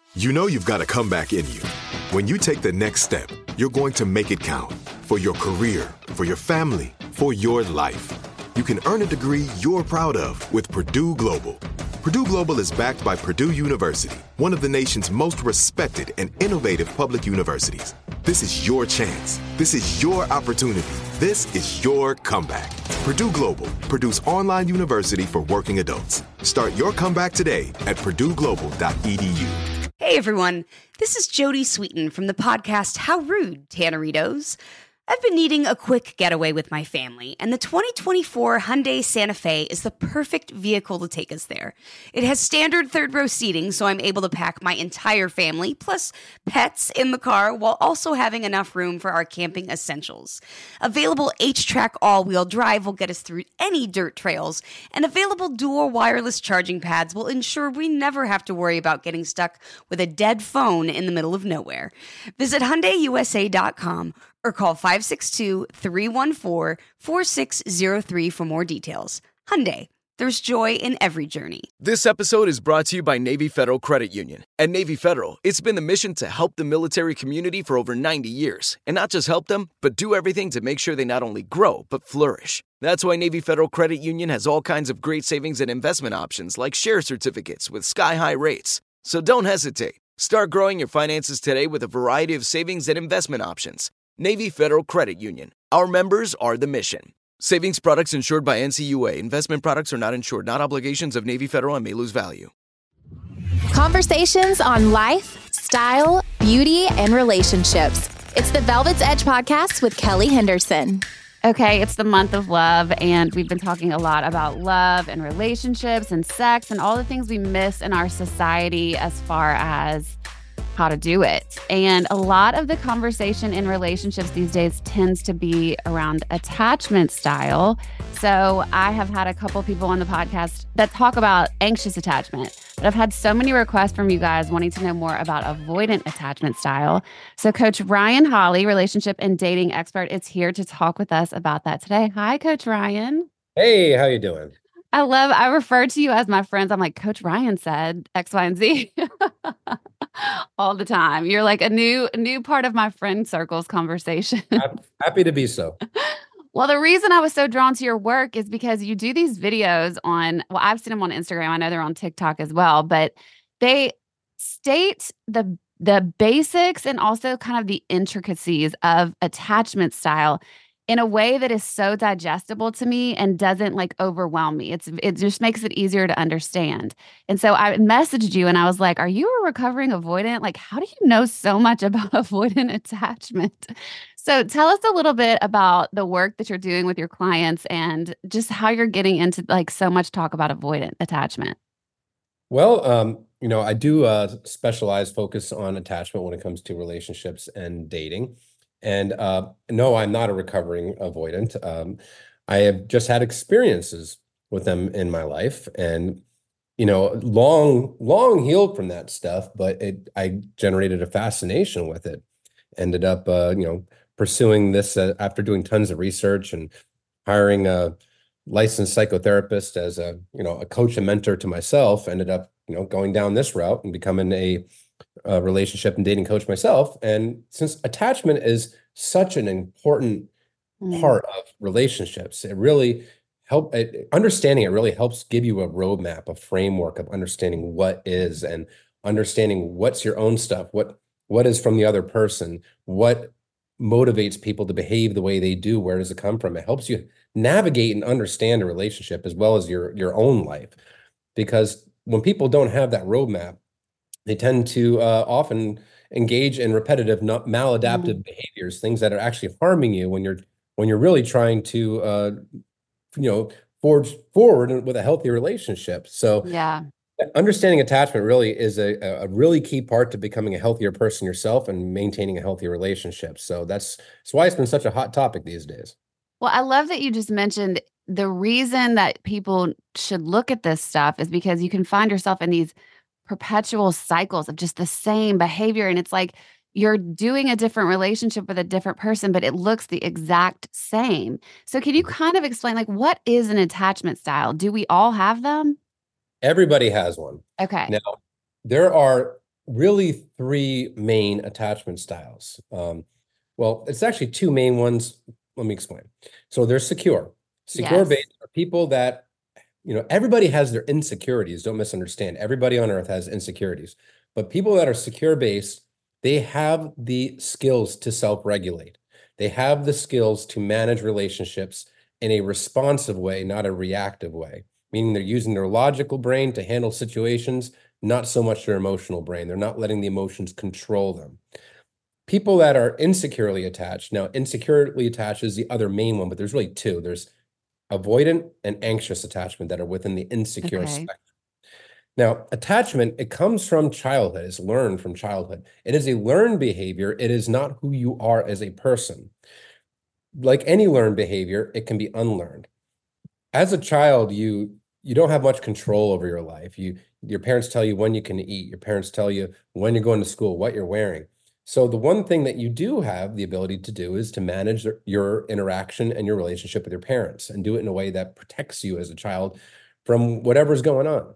You know you've got a comeback in you. When you take the next step, you're going to make it count for your career, for your family, for your life. You can earn a degree you're proud of with Purdue Global. Purdue Global is backed by Purdue University, one of the nation's most respected and innovative public universities. This is your chance. This is your opportunity. This is your comeback. Purdue Global, Purdue's online university for working adults. Start your comeback today at purdueglobal.edu. Hey everyone, this is Jodie Sweetin from the podcast How Rude, Tanneritos. I've been needing a quick getaway with my family, and the 2024 Hyundai Santa Fe is the perfect vehicle to take us there. It has standard third-row seating, so I'm able to pack my entire family, plus pets, in the car, while also having enough room for our camping essentials. Available H-Track all-wheel drive will get us through any dirt trails, and available dual wireless charging pads will ensure we never have to worry about getting stuck with a dead phone in the middle of nowhere. Visit HyundaiUSA.com or call 562-314-4603 for more details. Hyundai, there's joy in every journey. This episode is brought to you by Navy Federal Credit Union. At Navy Federal, it's been the mission to help the military community for over 90 years. And not just help them, but do everything to make sure they not only grow, but flourish. That's why Navy Federal Credit Union has all kinds of great savings and investment options like share certificates with sky-high rates. So don't hesitate. Start growing your finances today with a variety of savings and investment options. Navy Federal Credit Union. Our members are the mission. Savings products insured by NCUA. Investment products are not insured, not obligations of Navy Federal and may lose value. Conversations on life, style, beauty, and relationships. It's the Velvet's Edge podcast with Kelly Henderson. Okay, it's the month of love, and we've been talking a lot about love and relationships and sex and all the things we miss in our society as far as how to do it. And a lot of the conversation in relationships these days tends to be around attachment style. So I have had a couple people on the podcast that talk about anxious attachment, but I've had so many requests from you guys wanting to know more about avoidant attachment style. So Coach Ryan Holly, relationship and dating expert, is here to talk with us about that today. Hi, Coach Ryan. Hey, how you doing? I refer to you as my friends. I'm like, Coach Ryan said X, Y, and Z all the time. You're like a new part of my friend circle's conversation. Happy to be so. Well, the reason I was so drawn to your work is because you do these videos I've seen them on Instagram. I know they're on TikTok as well, but they state the basics and also kind of the intricacies of attachment style in a way that is so digestible to me and doesn't like overwhelm me. It just makes it easier to understand. And so I messaged you and I was like, are you a recovering avoidant? Like, how do you know so much about avoidant attachment? So tell us a little bit about the work that you're doing with your clients and just how you're getting into like so much talk about avoidant attachment. Well, I do specialize focus on attachment when it comes to relationships and dating. And no, I'm not a recovering avoidant. I have just had experiences with them in my life and, long healed from that stuff, but I generated a fascination with it. Ended up, pursuing this after doing tons of research and hiring a licensed psychotherapist as a coach and mentor to myself. Ended up, going down this route and becoming a relationship and dating coach myself. And since attachment is such an important part of relationships, it really understanding it really helps give you a roadmap, a framework of understanding what is and understanding what's your own stuff, what is from the other person, what motivates people to behave the way they do, where does it come from? It helps you navigate and understand a relationship as well as your own life. Because when people don't have that roadmap, they tend to often engage in repetitive, maladaptive behaviors, things that are actually harming you when you're really trying to, forge forward with a healthy relationship. So yeah, understanding attachment really is a really key part to becoming a healthier person yourself and maintaining a healthy relationship. So that's why it's been such a hot topic these days. Well, I love that you just mentioned the reason that people should look at this stuff is because you can find yourself in these perpetual cycles of just the same behavior. And it's like you're doing a different relationship with a different person, but it looks the exact same. So can you kind of explain, like, what is an attachment style? Do we all have them? Everybody has one. Okay. Now, there are really three main attachment styles. Well, it's actually two main ones. Let me explain. So there's secure. Secure Yes. based are people that, everybody has their insecurities. Don't misunderstand. Everybody on earth has insecurities. But people that are secure based, they have the skills to self-regulate. They have the skills to manage relationships in a responsive way, not a reactive way, meaning they're using their logical brain to handle situations, not so much their emotional brain. They're not letting the emotions control them. People that are insecurely attached, now insecurely attached is the other main one, but there's really two. There's avoidant and anxious attachment that are within the insecure Okay. spectrum. Now, attachment, it comes from childhood. It's learned from childhood. It is a learned behavior. It is not who you are as a person. Like any learned behavior, it can be unlearned. As a child, you don't have much control over your life. Your parents tell you when you can eat. Your parents tell you when you're going to school, what you're wearing. So the one thing that you do have the ability to do is to manage your interaction and your relationship with your parents and do it in a way that protects you as a child from whatever's going on.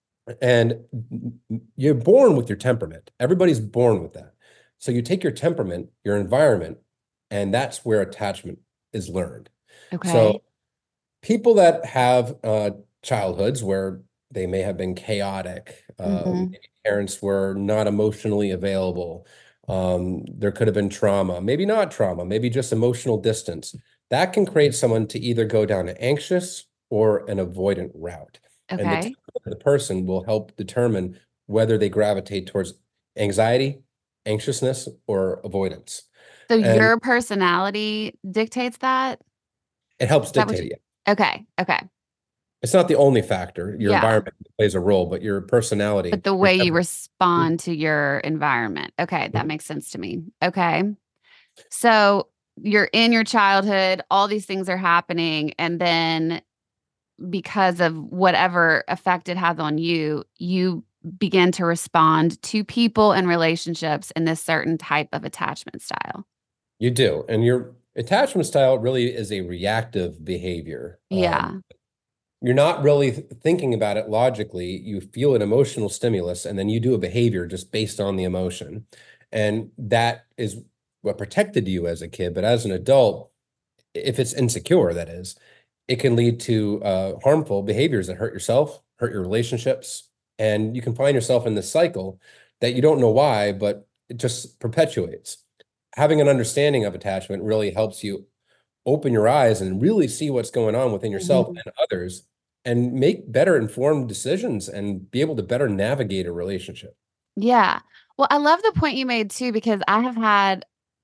And you're born with your temperament. Everybody's born with that. So you take your temperament, your environment, and that's where attachment is learned. Okay. So people that have childhoods where they may have been chaotic, maybe parents were not emotionally available. There could have been trauma, maybe not trauma, maybe just emotional distance. That can create someone to either go down an anxious or an avoidant route. And Okay. the person will help determine whether they gravitate towards anxiety, anxiousness, or avoidance. So And your personality dictates that? it helps Is that what dictate it. Okay. Okay. It's not the only factor. Your Yeah. environment plays a role, but your personality, But the your way you temperament. respond to your environment. Okay, that Mhm. makes sense to me. Okay. So you're in your childhood, all these things are happening, and then because of whatever effect it has on you, you begin to respond to people and relationships in this certain type of attachment style. You do. And your attachment style really is a reactive behavior. Yeah. You're not really thinking about it logically. You feel an emotional stimulus, and then you do a behavior just based on the emotion. And that is what protected you as a kid. But as an adult, if it's insecure, that is, it can lead to harmful behaviors that hurt yourself, hurt your relationships, and you can find yourself in this cycle that you don't know why, but it just perpetuates. Having an understanding of attachment really helps you open your eyes and really see what's going on within yourself Mhm. and others and make better informed decisions and be able to better navigate a relationship. Yeah. Well, I love the point you made too, because I have had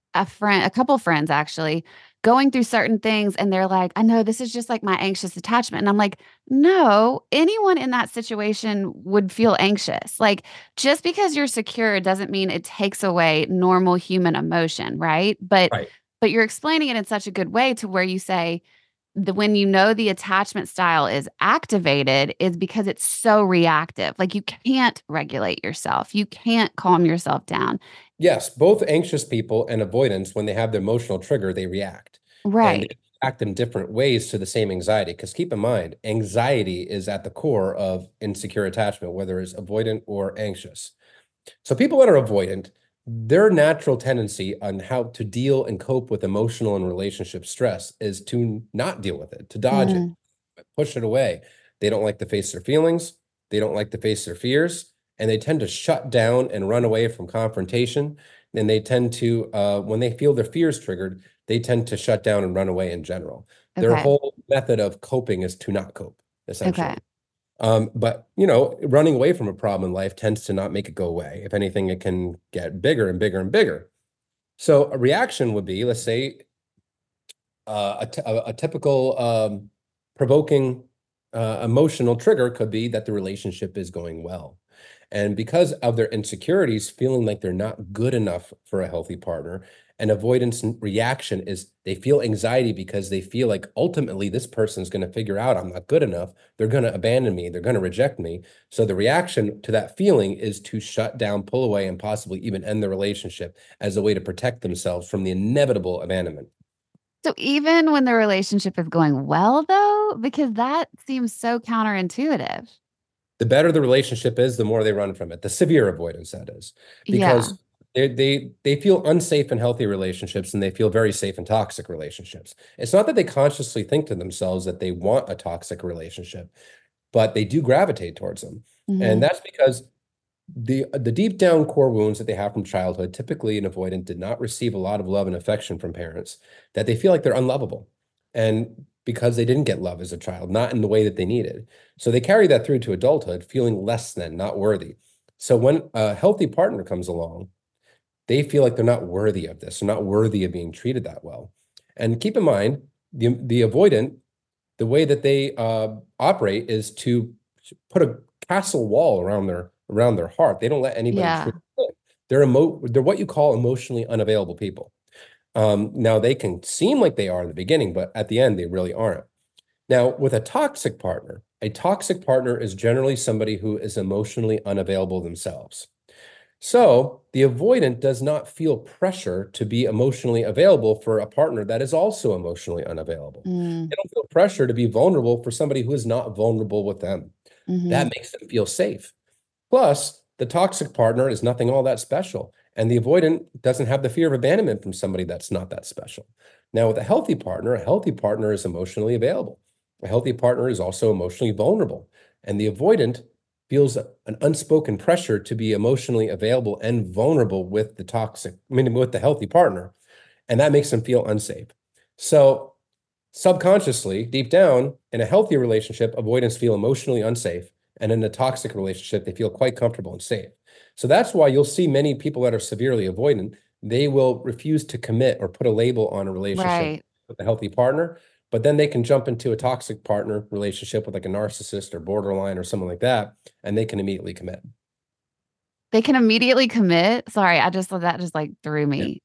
a couple friends actually going through certain things and they're like, I know this is just like my anxious attachment. And I'm like, no, anyone in that situation would feel anxious. Like just because you're secure doesn't mean it takes away normal human emotion, right? Right. But you're explaining it in such a good way to where you say when you know the attachment style is activated is because it's so reactive. Like you can't regulate yourself. You can't calm yourself down. Yes, both anxious people and avoidance, when they have the emotional trigger, they react. And Right. they act in different ways to the same anxiety. Because keep in mind, anxiety is at the core of insecure attachment, whether it's avoidant or anxious. So people that are avoidant, their natural tendency on how to deal and cope with emotional and relationship stress is to not deal with it, to dodge it, Mm. push it away. They don't like to face their feelings. They don't like to face their fears, and they tend to shut down and run away from confrontation. And they tend to, when they feel their fears triggered, they tend to shut down and run away in general. Their Okay. whole method of coping is to not cope, essentially. Okay. But running away from a problem in life tends to not make it go away. If anything, it can get bigger and bigger and bigger. So a reaction would be, let's say, a typical provoking emotional trigger could be that the relationship is going well. And because of their insecurities, feeling like they're not good enough for a healthy partner, an avoidance reaction is they feel anxiety because they feel like ultimately this person's going to figure out I'm not good enough. They're going to abandon me. They're going to reject me. So the reaction to that feeling is to shut down, pull away, and possibly even end the relationship as a way to protect themselves from the inevitable abandonment. So even when the relationship is going well, though, because that seems so counterintuitive. the better the relationship is, the more they run from it. The severe avoidance, that is, because they feel unsafe in healthy relationships and they feel very safe in toxic relationships. It's not that they consciously think to themselves that they want a toxic relationship, but they do gravitate towards them. And that's because the deep down core wounds that they have from childhood, typically an avoidant did not receive a lot of love and affection from parents, that they feel like they're unlovable. And because they didn't get love as a child, not in the way that they needed. So they carry that through to adulthood, feeling less than, not worthy. So when a healthy partner comes along, they feel like they're not worthy of this. They're not worthy of being treated that well. And keep in mind, the avoidant, the way that they operate is to put a castle wall around their heart. They don't let anybody truly in. They're what you call emotionally unavailable people. Now they can seem like they are in the beginning, but at the end, they really aren't. Now, with a toxic partner is generally somebody who is emotionally unavailable themselves. So the avoidant does not feel pressure to be emotionally available for a partner that is also emotionally unavailable. They don't feel pressure to be vulnerable for somebody who is not vulnerable with them. That makes them feel safe. Plus, the toxic partner is nothing all that special. And the avoidant doesn't have the fear of abandonment from somebody that's not that special. Now, with a healthy partner is emotionally available. A healthy partner is also emotionally vulnerable. And the avoidant feels an unspoken pressure to be emotionally available and vulnerable with with the healthy partner. And that makes them feel unsafe. So subconsciously, deep down, in a healthy relationship, avoidants feel emotionally unsafe. And in a toxic relationship, they feel quite comfortable and safe. So that's why you'll see many people that are severely avoidant, they will refuse to commit or put a label on a relationship with a healthy partner, but then they can jump into a toxic partner relationship with like a narcissist or borderline or someone like that, and they can immediately commit. They can immediately commit? Sorry, I just thought that just like threw me.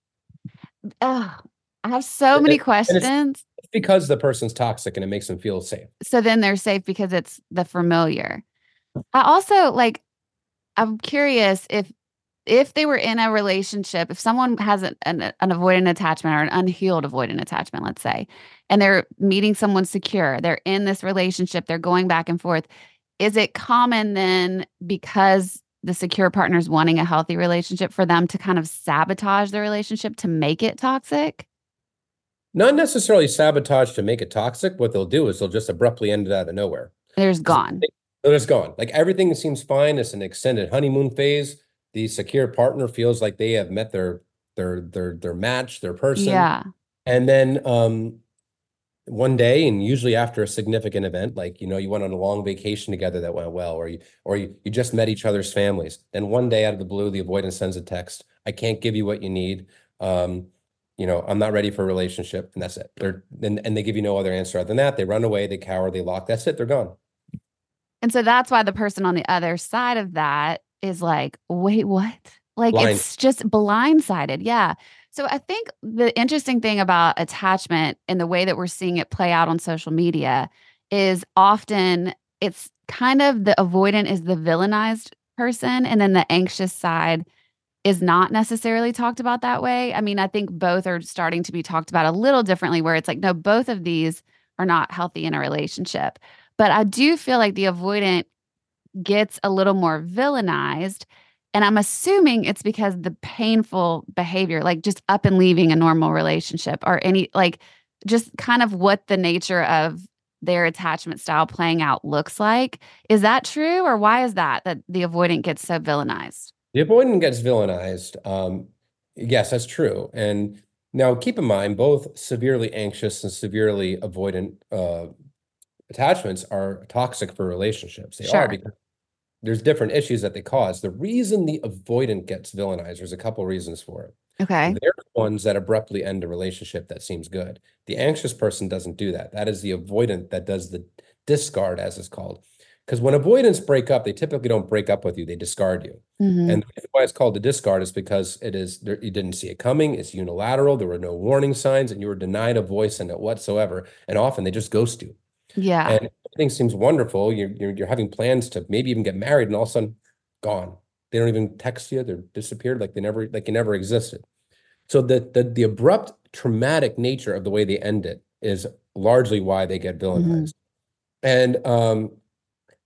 I have so many questions. It's because the person's toxic and it makes them feel safe. So then they're safe because it's the familiar. I also I'm curious if they were in a relationship, if someone has an avoidant attachment or an unhealed avoidant attachment, let's say, and they're meeting someone secure, they're in this relationship, they're going back and forth. Is it common then, because the secure partner is wanting a healthy relationship, for them to kind of sabotage the relationship to make it toxic? Not necessarily sabotage to make it toxic. What they'll do is they'll just abruptly end it out of nowhere. They're just gone. They're just gone. Like everything seems fine. It's an extended honeymoon phase. The secure partner feels like they have met their match, their person. Yeah. And then one day, and usually after a significant event, like, you went on a long vacation together that went well, or you just met each other's families. Then one day out of the blue, the avoidant sends a text. I can't give you what you need. I'm not ready for a relationship. And that's it. And they give you no other answer other than that. They run away, they cower, they lock. That's it. They're gone. And so that's why the person on the other side of that is like, wait, what? Like it's just blindsided. Yeah. So I think the interesting thing about attachment and the way that we're seeing it play out on social media is often it's kind of the avoidant is the villainized person, and then the anxious side is not necessarily talked about that way. I mean, I think both are starting to be talked about a little differently, where it's like, no, both of these are not healthy in a relationship. But I do feel like the avoidant gets a little more villainized. And I'm assuming it's because the painful behavior, like just up and leaving a normal relationship, or just kind of what the nature of their attachment style playing out looks like. Is that true? Or why is that the avoidant gets so villainized? The avoidant gets villainized. Yes, that's true. And now keep in mind, both severely anxious and severely avoidant attachments are toxic for relationships. They are, because there's different issues that they cause. The reason the avoidant gets villainized, there's a couple reasons for it. Okay. They're the ones that abruptly end a relationship that seems good. The anxious person doesn't do that. That is the avoidant that does the discard, as it's called. Because when avoidants break up, they typically don't break up with you, they discard you. Mm-hmm. And the reason why it's called a discard is because you didn't see it coming, it's unilateral, there were no warning signs, and you were denied a voice in it whatsoever. And often they just ghost you. Yeah. And everything seems wonderful. You're having plans to maybe even get married, and all of a sudden, gone. They don't even text you. They're disappeared, like you never existed. So the abrupt, traumatic nature of the way they end it is largely why they get villainized. Mm-hmm. And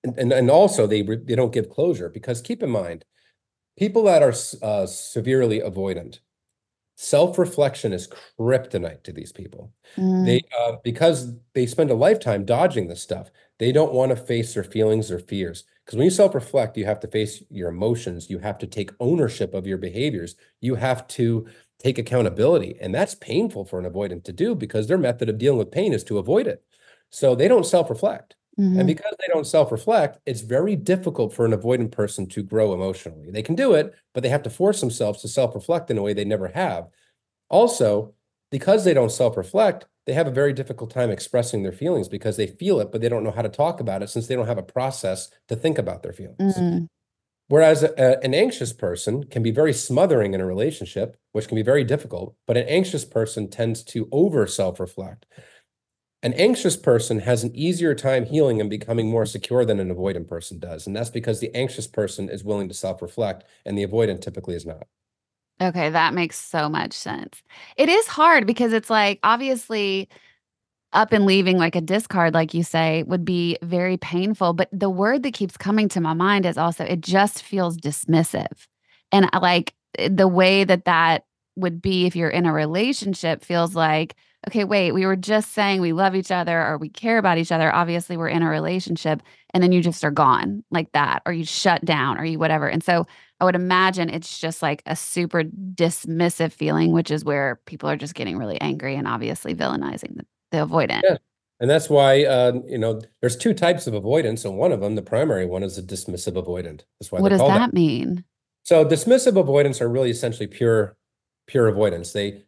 and also they don't give closure, because keep in mind, people that are severely avoidant, self-reflection is kryptonite to these people. They because they spend a lifetime dodging this stuff, they don't want to face their feelings or fears. Because when you self-reflect, you have to face your emotions, you have to take ownership of your behaviors, you have to take accountability. And that's painful for an avoidant to do, because their method of dealing with pain is to avoid it. So they don't self-reflect. And because they don't self-reflect, it's very difficult for an avoidant person to grow emotionally. They can do it, but they have to force themselves to self-reflect in a way they never have. Also, because they don't self-reflect, they have a very difficult time expressing their feelings, because they feel it, but they don't know how to talk about it, since they don't have a process to think about their feelings. Whereas an anxious person can be very smothering in a relationship, which can be very difficult, but an anxious person tends to over self-reflect. An anxious person has an easier time healing and becoming more secure than an avoidant person does. And that's because the anxious person is willing to self-reflect and the avoidant typically is not. Okay, that makes so much sense. It is hard because it's like, obviously, up and leaving like a discard, like you say, would be very painful. But the word that keeps coming to my mind is also, it just feels dismissive. And I like the way that that would be if you're in a relationship feels like, okay, wait, we were just saying we love each other or we care about each other. Obviously, we're in a relationship, and then you just are gone like that, or you shut down, or you whatever. And so I would imagine it's just like a super dismissive feeling, which is where people are just getting really angry and obviously villainizing the avoidant. Yeah. And that's why, there's two types of avoidance. And one of them, the primary one, is a dismissive avoidant. That's why What they does call that mean? So dismissive avoidants are really essentially pure avoidance.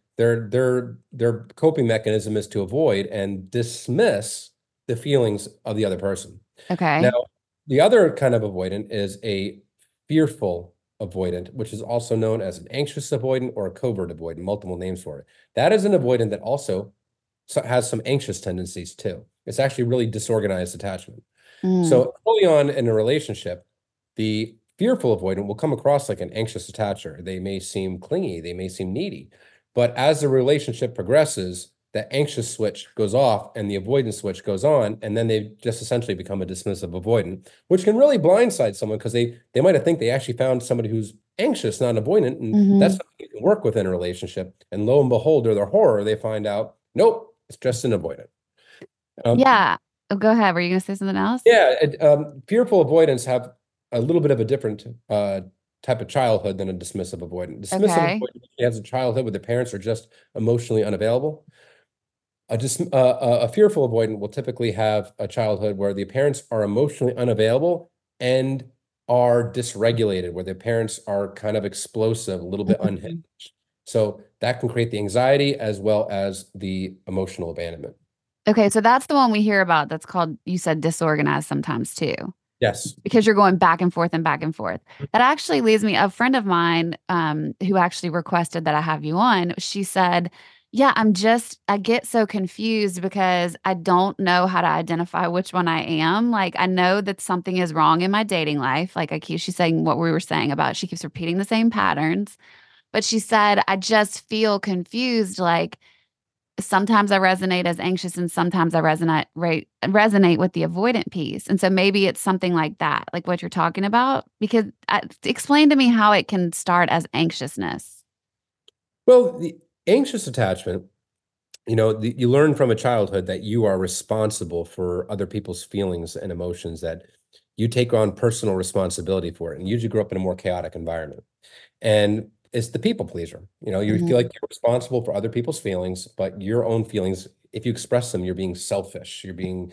Their coping mechanism is to avoid and dismiss the feelings of the other person. Okay. Now, the other kind of avoidant is a fearful avoidant, which is also known as an anxious avoidant or a covert avoidant, multiple names for it. That is an avoidant that also has some anxious tendencies too. It's actually really disorganized attachment. So early on in a relationship, the fearful avoidant will come across like an anxious attacher. They may seem clingy, they may seem needy, but as the relationship progresses, the anxious switch goes off and the avoidance switch goes on, and then they just essentially become a dismissive avoidant, which can really blindside someone, because they might have think they actually found somebody who's anxious, not avoidant, and that's something you can work with in a relationship. And lo and behold, to their horror, they find out, nope, it's just an avoidant. Yeah. Oh, go ahead. Were you going to say something else? Yeah, fearful avoidants have a little bit of a different type of childhood than a dismissive avoidant. Dismissive avoidant has a childhood where the parents are just emotionally unavailable. A fearful avoidant will typically have a childhood where the parents are emotionally unavailable and are dysregulated, where their parents are kind of explosive, a little bit unhinged. So that can create the anxiety as well as the emotional abandonment. Okay, so that's the one we hear about that's called, you said, disorganized sometimes too. Yes. Because you're going back and forth and back and forth. That actually leads me, a friend of mine who actually requested that I have you on, she said, yeah, I get so confused because I don't know how to identify which one I am. Like, I know that something is wrong in my dating life. Like she's saying what we were saying about, she keeps repeating the same patterns. But she said, I just feel confused. Like, sometimes I resonate as anxious and sometimes I resonate with the avoidant piece. And so maybe it's something like that, like what you're talking about, because explain to me how it can start as anxiousness. Well, the anxious attachment, you learn from a childhood that you are responsible for other people's feelings and emotions, that you take on personal responsibility for it. And usually grew up in a more chaotic environment. And it's the people pleaser. You feel like you're responsible for other people's feelings, but your own feelings, if you express them, you're being selfish. You're being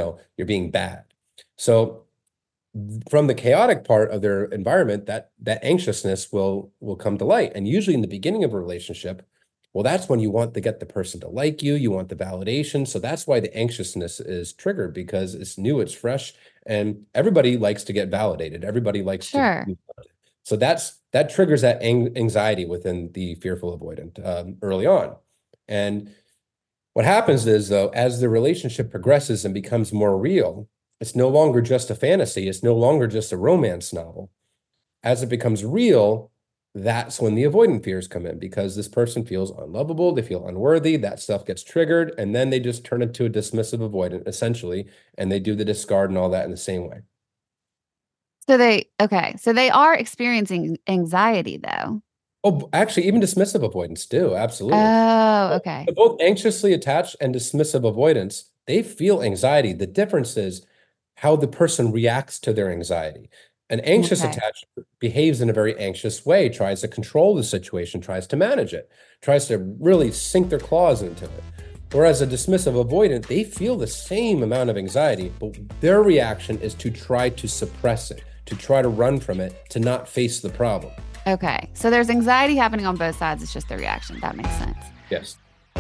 bad. So from the chaotic part of their environment, that anxiousness will come to light. And usually in the beginning of a relationship, well, that's when you want to get the person to like you. You want the validation. So that's why the anxiousness is triggered, because it's new, it's fresh, and everybody likes to get validated. Everybody likes to. So that triggers that anxiety within the fearful avoidant early on. And what happens is, though, as the relationship progresses and becomes more real, it's no longer just a fantasy. It's no longer just a romance novel. As it becomes real, that's when the avoidant fears come in, because this person feels unlovable, they feel unworthy, that stuff gets triggered, and then they just turn into a dismissive avoidant, essentially, and they do the discard and all that in the same way. So they are experiencing anxiety though. Oh, actually, even dismissive avoidance do. Absolutely. Oh, okay. Both anxiously attached and dismissive avoidance, they feel anxiety. The difference is how the person reacts to their anxiety. An anxious Okay. attached behaves in a very anxious way, tries to control the situation, tries to manage it, tries to really sink their claws into it. Whereas a dismissive avoidant, they feel the same amount of anxiety, but their reaction is to try to suppress it, to try to run from it, to not face the problem. Okay. So there's anxiety happening on both sides. It's just the reaction. That makes sense. Yes.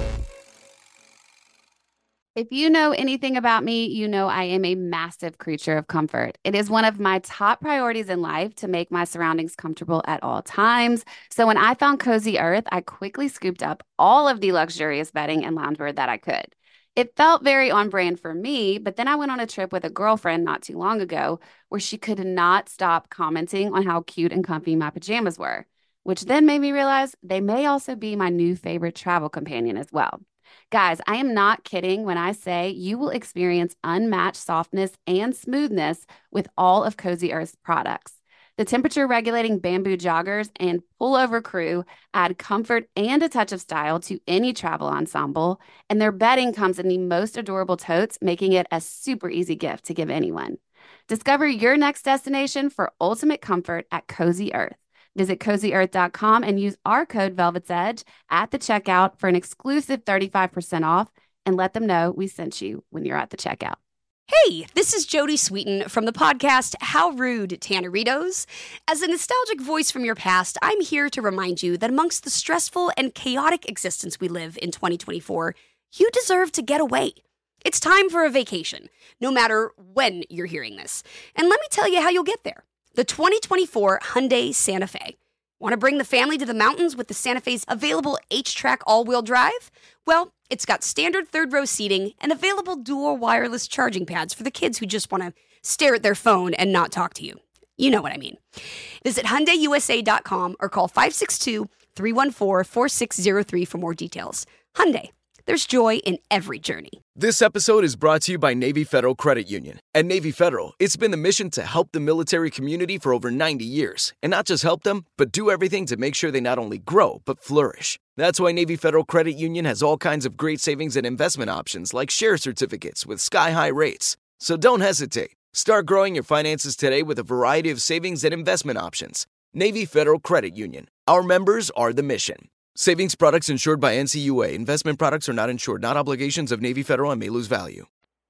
If you know anything about me, you know I am a massive creature of comfort. It is one of my top priorities in life to make my surroundings comfortable at all times. So when I found Cozy Earth, I quickly scooped up all of the luxurious bedding and loungewear that I could. It felt very on brand for me, but then I went on a trip with a girlfriend not too long ago where she could not stop commenting on how cute and comfy my pajamas were, which then made me realize they may also be my new favorite travel companion as well. Guys, I am not kidding when I say you will experience unmatched softness and smoothness with all of Cozy Earth's products. The temperature regulating bamboo joggers and pullover crew add comfort and a touch of style to any travel ensemble, and their bedding comes in the most adorable totes, making it a super easy gift to give anyone. Discover your next destination for ultimate comfort at Cozy Earth. Visit CozyEarth.com and use our code Velvet's Edge at the checkout for an exclusive 35% off, and let them know we sent you when you're at the checkout. Hey, this is Jody Sweeten from the podcast How Rude, Tanneritos. As a nostalgic voice from your past, I'm here to remind you that amongst the stressful and chaotic existence we live in 2024, you deserve to get away. It's time for a vacation, no matter when you're hearing this. And let me tell you how you'll get there. The 2024 Hyundai Santa Fe. Want to bring the family to the mountains with the Santa Fe's available H-Track all-wheel drive? Well, it's got standard third-row seating and available dual wireless charging pads for the kids who just want to stare at their phone and not talk to you. You know what I mean. Visit HyundaiUSA.com or call 562-314-4603 for more details. Hyundai. There's joy in every journey. This episode is brought to you by Navy Federal Credit Union. At Navy Federal, it's been the mission to help the military community for over 90 years. And not just help them, but do everything to make sure they not only grow, but flourish. That's why Navy Federal Credit Union has all kinds of great savings and investment options like share certificates with sky-high rates. So don't hesitate. Start growing your finances today with a variety of savings and investment options. Navy Federal Credit Union. Our members are the mission. Savings products insured by NCUA. Investment products are not insured, not obligations of Navy Federal and may lose value.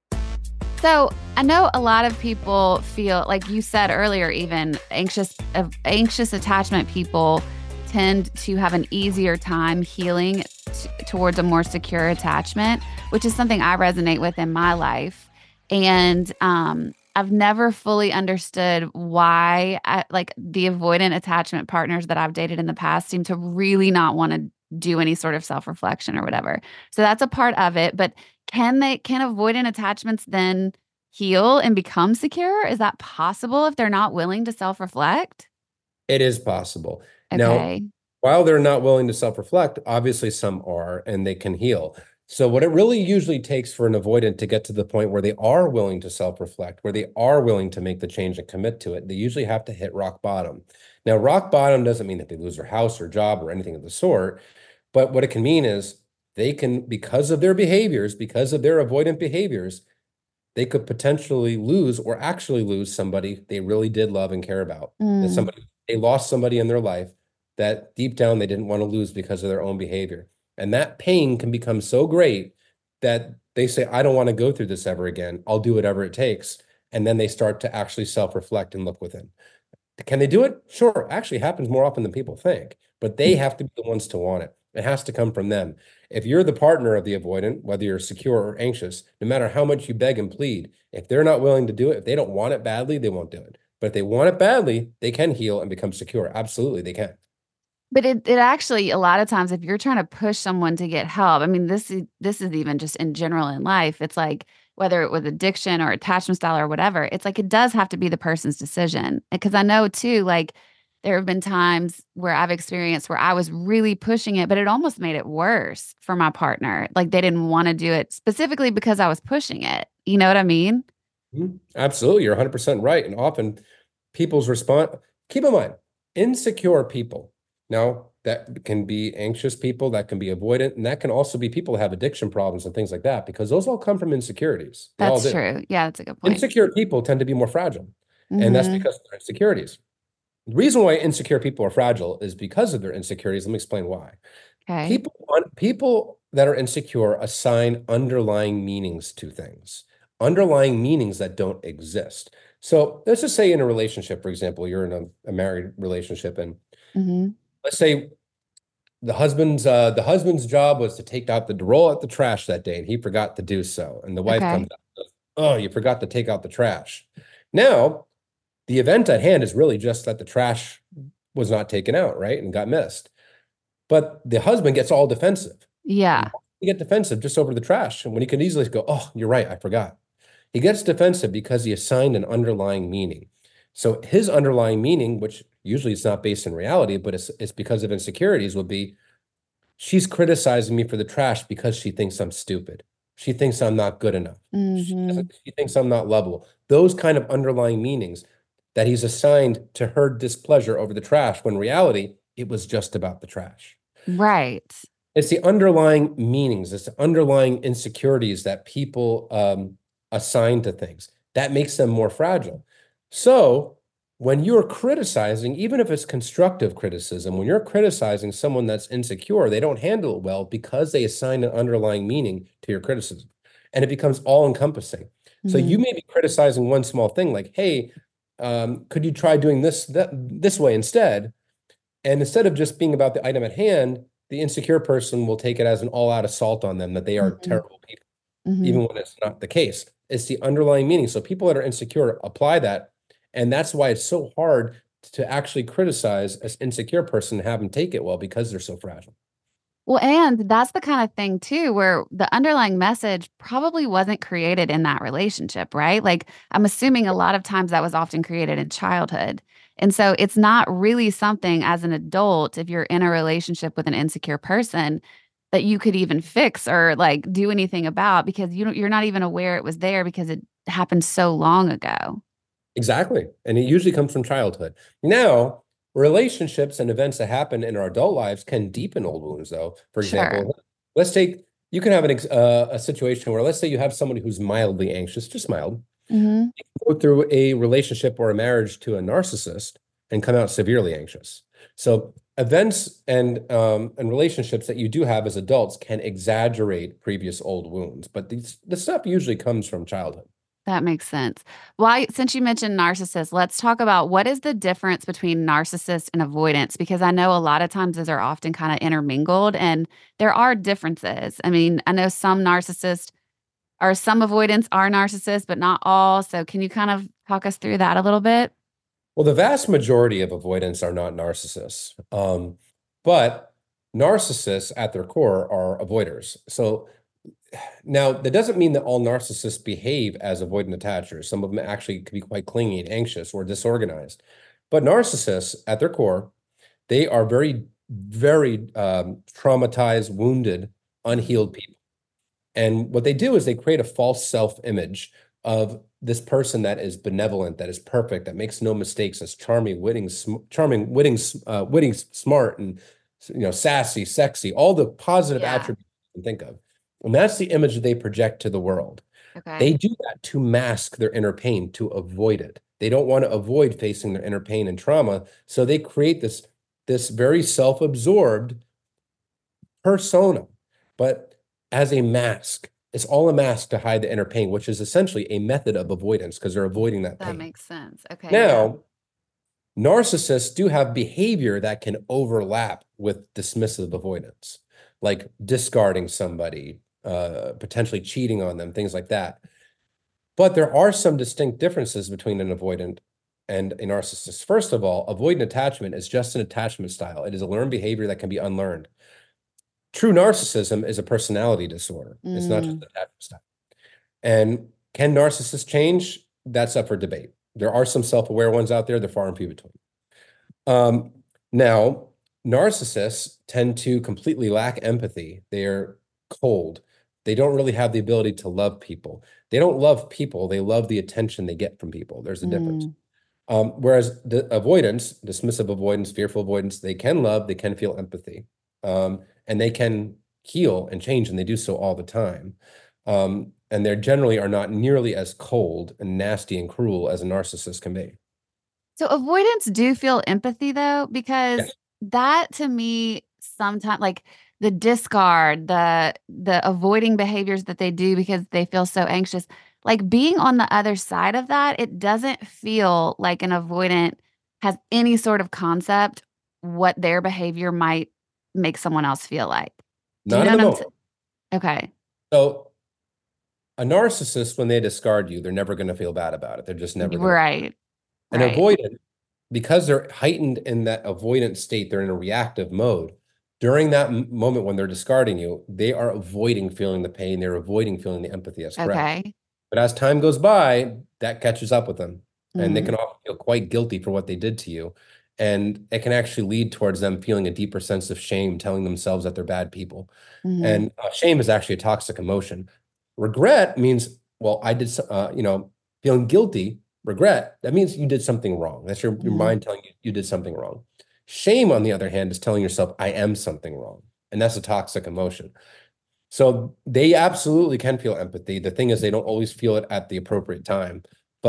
So I know a lot of people feel, like you said earlier, even anxious attachment people tend to have an easier time healing towards a more secure attachment, which is something I resonate with in my life. And I've never fully understood why the avoidant attachment partners that I've dated in the past seem to really not want to do any sort of self-reflection or whatever. So that's a part of it. But can avoidant attachments then heal and become secure? Is that possible if they're not willing to self-reflect? It is possible. Okay. Now, while they're not willing to self-reflect, obviously some are, and they can heal. So what it really usually takes for an avoidant to get to the point where they are willing to self-reflect, where they are willing to make the change and commit to it, they usually have to hit rock bottom. Now, rock bottom doesn't mean that they lose their house or job or anything of the sort, but what it can mean is they can, because of their behaviors, because of their avoidant behaviors, they could potentially lose or actually lose somebody they really did love and care about. They lost somebody in their life that deep down they didn't want to lose because of their own behavior. And that pain can become so great that they say, I don't want to go through this ever again. I'll do whatever it takes. And then they start to actually self-reflect and look within. Can they do it? Sure. Actually happens more often than people think, but they have to be the ones to want it. It has to come from them. If you're the partner of the avoidant, whether you're secure or anxious, no matter how much you beg and plead, if they're not willing to do it, if they don't want it badly, they won't do it. But if they want it badly, they can heal and become secure. Absolutely, they can. But it actually, a lot of times, if you're trying to push someone to get help, I mean, this is even just in general in life. It's like, whether it was addiction or attachment style or whatever, it's like, it does have to be the person's decision. Because I know too, like there have been times where I've experienced where I was really pushing it, but it almost made it worse for my partner. Like they didn't want to do it specifically because I was pushing it. You know what I mean? Absolutely. You're 100% right. And often people's response, keep in mind, insecure people. Now, that can be anxious people, that can be avoidant, and that can also be people who have addiction problems and things like that, because those all come from insecurities. They all That's do. true. Yeah, that's a good point. Insecure people tend to be more fragile, and that's because of their insecurities. The reason why insecure people are fragile is because of their insecurities. Let me explain why. Okay. People that are insecure assign underlying meanings to things, underlying meanings that don't exist. So let's just say in a relationship, for example, you're in a married relationship, and let's say the husband's job was to take out to roll out the trash that day, and he forgot to do so. And the wife Okay. comes out and goes, "Oh, you forgot to take out the trash." Now, the event at hand is really just that the trash was not taken out, right? And got missed. But the husband gets all defensive. Yeah. He get defensive just over the trash. And when he could easily go, "Oh, you're right, I forgot." He gets defensive because he assigned an underlying meaning. So his underlying meaning, which usually it's not based in reality, but it's because of insecurities, would be, she's criticizing me for the trash because she thinks I'm stupid. She thinks I'm not good enough. She thinks I'm not lovable. Those kind of underlying meanings that he's assigned to her displeasure over the trash, when in reality, it was just about the trash. Right. It's the underlying meanings, it's the underlying insecurities that people assign to things that makes them more fragile. So when you're criticizing, even if it's constructive criticism, when you're criticizing someone that's insecure, they don't handle it well because they assign an underlying meaning to your criticism, and it becomes all encompassing. So you may be criticizing one small thing like, "Hey, could you try doing this way instead?" And instead of just being about the item at hand, the insecure person will take it as an all-out assault on them that they are terrible people, even when it's not the case. It's the underlying meaning. So people that are insecure apply that, and that's why it's so hard to actually criticize an insecure person and have them take it well, because they're so fragile. Well, and that's the kind of thing too, where the underlying message probably wasn't created in that relationship, right? Like, I'm assuming a lot of times that was often created in childhood. And so it's not really something as an adult, if you're in a relationship with an insecure person, that you could even fix or like do anything about, because you're not even aware it was there because it happened so long ago. Exactly. And it usually comes from childhood. Now, relationships and events that happen in our adult lives can deepen old wounds, though. For example, let's take, you can have a situation where, let's say you have somebody who's mildly anxious, just mild, go through a relationship or a marriage to a narcissist and come out severely anxious. So events and relationships that you do have as adults can exaggerate previous old wounds, but the stuff usually comes from childhood. That makes sense. Well, since you mentioned narcissists, let's talk about what is the difference between narcissist and avoidance, because I know a lot of times those are often kind of intermingled and there are differences. I mean, I know some narcissists or some avoidance are narcissists, but not all. So can you kind of talk us through that a little bit? Well, the vast majority of avoidants are not narcissists, but narcissists at their core are avoiders. So now, that doesn't mean that all narcissists behave as avoidant attachers. Some of them actually can be quite clingy and anxious or disorganized. But narcissists, at their core, they are very, very traumatized, wounded, unhealed people. And what they do is they create a false self-image of this person that is benevolent, that is perfect, that makes no mistakes, that's charming, witty, smart, and sassy, sexy, all the positive attributes you can think of. And that's the image that they project to the world. Okay. They do that to mask their inner pain, to avoid it. They don't want to avoid facing their inner pain and trauma. So they create this very self-absorbed persona, but as a mask. It's all a mask to hide the inner pain, which is essentially a method of avoidance because they're avoiding that pain. That makes sense. Okay. Now, narcissists do have behavior that can overlap with dismissive avoidance, like discarding somebody, potentially cheating on them, things like that. But there are some distinct differences between an avoidant and a narcissist. First of all, avoidant attachment is just an attachment style. It is a learned behavior that can be unlearned. True narcissism is a personality disorder. It's not just an attachment style. And can narcissists change? That's up for debate. There are some self-aware ones out there. They're far and few between. Now, narcissists tend to completely lack empathy. They're cold. They don't really have the ability to love people. They don't love people. They love the attention they get from people. There's a difference. Whereas the avoidance, dismissive avoidance, fearful avoidance, they can love, they can feel empathy, and they can heal and change, and they do so all the time. And they generally are not nearly as cold and nasty and cruel as a narcissist can be. So avoidance do feel empathy though, because Yes. that to me sometimes like the discard, the avoiding behaviors that they do because they feel so anxious, like being on the other side of that, it doesn't feel like an avoidant has any sort of concept what their behavior might make someone else feel like. Do you Not know in the what I'm moment. saying? Okay. So a narcissist, when they discard you, they're never going to feel bad about it. They're just never going to. Right. An Right. avoidant, because they're heightened in that avoidant state, they're in a reactive mode. During that moment when they're discarding you, they are avoiding feeling the pain. They're avoiding feeling the empathy. That's correct. Okay. But as time goes by, that catches up with them, and they Mhm. can often feel quite guilty for what they did to you. And it can actually lead towards them feeling a deeper sense of shame, telling themselves that they're bad people. Mhm. And shame is actually a toxic emotion. Regret means, well, I did, feeling guilty, regret, that means you did something wrong. That's your Mhm. mind telling you you did something wrong. Shame, on the other hand, is telling yourself, I am something wrong. And that's a toxic emotion. So they absolutely can feel empathy. The thing is, they don't always feel it at the appropriate time,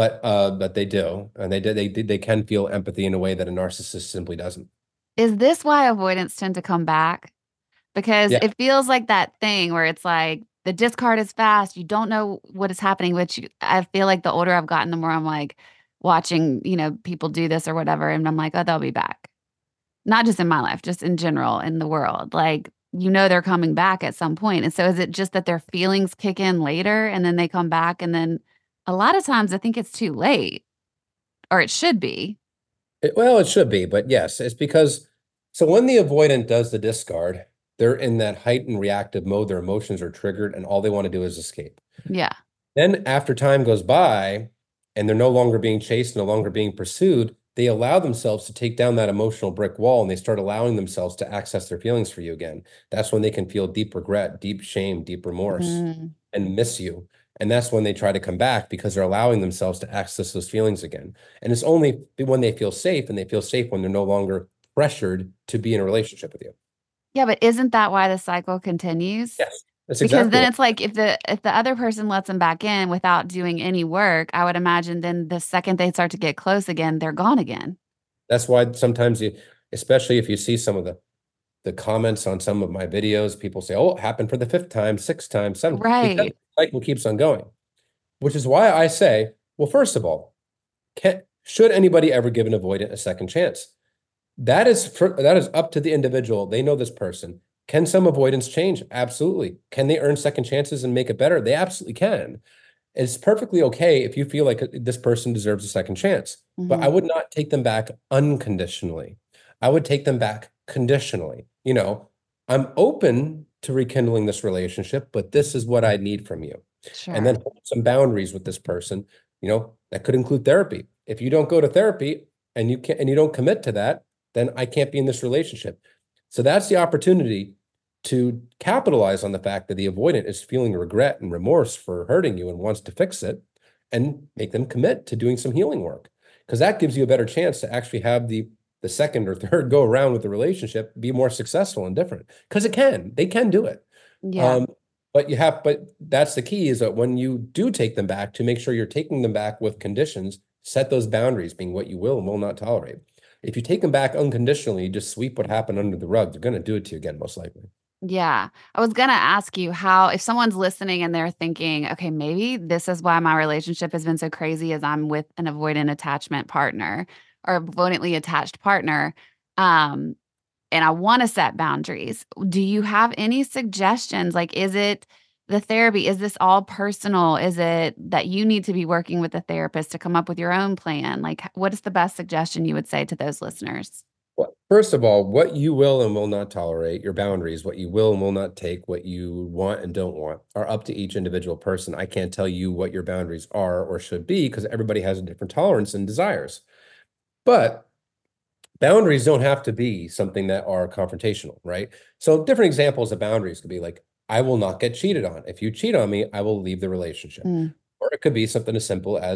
but they do, and they can feel empathy in a way that a narcissist simply doesn't. Is this why avoidants tend to come back? Because Yeah, it feels like that thing where it's like the discard is fast. You don't know what is happening, which I feel like the older I've gotten, the more I'm like watching, people do this or whatever. And I'm like, oh, they'll be back. Not just in my life, just in general in the world. Like, they're coming back at some point. And so is it just that their feelings kick in later and then they come back? And then a lot of times I think it's too late or it should be. well, it should be, but yes, it's because so when the avoidant does the discard, they're in that heightened reactive mode. Their emotions are triggered, and all they want to do is escape. Yeah. Then, after time goes by and they're no longer being chased, no longer being pursued, they allow themselves to take down that emotional brick wall, and they start allowing themselves to access their feelings for you again. That's when they can feel deep regret, deep shame, deep remorse, Mm. and miss you. And that's when they try to come back because they're allowing themselves to access those feelings again. And it's only when they feel safe, and they feel safe when they're no longer pressured to be in a relationship with you. Yeah, but isn't that why the cycle continues? Yes, that's Because exactly then what. it's like if the other person lets them back in without doing any work, I would imagine then the second they start to get close again, they're gone again. That's why sometimes especially if you see some of the comments on some of my videos, people say, oh, it happened for the fifth time, sixth time, seventh, because Right. the cycle keeps on going. Which is why I say, well, first of all, should anybody ever give an avoidant a second chance? That is up to the individual. They know this person. Can some avoidance change? Absolutely. Can they earn second chances and make it better? They absolutely can. It's perfectly okay if you feel like this person deserves a second chance, but I Mhm. would not take them back unconditionally. I would take them back conditionally. I'm open to rekindling this relationship, but this is what I need from you. And then Sure. hold some boundaries with this person. That could include therapy. If you don't go to therapy and you don't commit to that, then I can't be in this relationship. So that's the opportunity to capitalize on the fact that the avoidant is feeling regret and remorse for hurting you and wants to fix it, and make them commit to doing some healing work, because that gives you a better chance to actually have the second or third go around with the relationship be more successful and different, because they can do it. Yeah. um, but that's the key, is that when you do take them back, to make sure you're taking them back with conditions, set those boundaries, being what you will and will not tolerate. If you take them back unconditionally, you just sweep what happened under the rug, they're going to do it to you again, most likely. Yeah. I was going to ask you how, if someone's listening and they're thinking, okay, maybe this is why my relationship has been so crazy as I'm with an avoidant attachment partner or avoidantly attached partner. Um, and I want to set boundaries. Do you have any suggestions? Like, is it the therapy? Is this all personal? Is it that you need to be working with a therapist to come up with your own plan? Like, what is the best suggestion you would say to those listeners? Well, first of all, what you will and will not tolerate, your boundaries, what you will and will not take, what you want and don't want, are up to each individual person. I can't tell you what your boundaries are or should be, because everybody has a different tolerance and desires. But boundaries don't have to be something that are confrontational, right? So different examples of boundaries could be like, I will not get cheated on. If you cheat on me, I will leave the relationship. Mm. Or it could be something as simple as,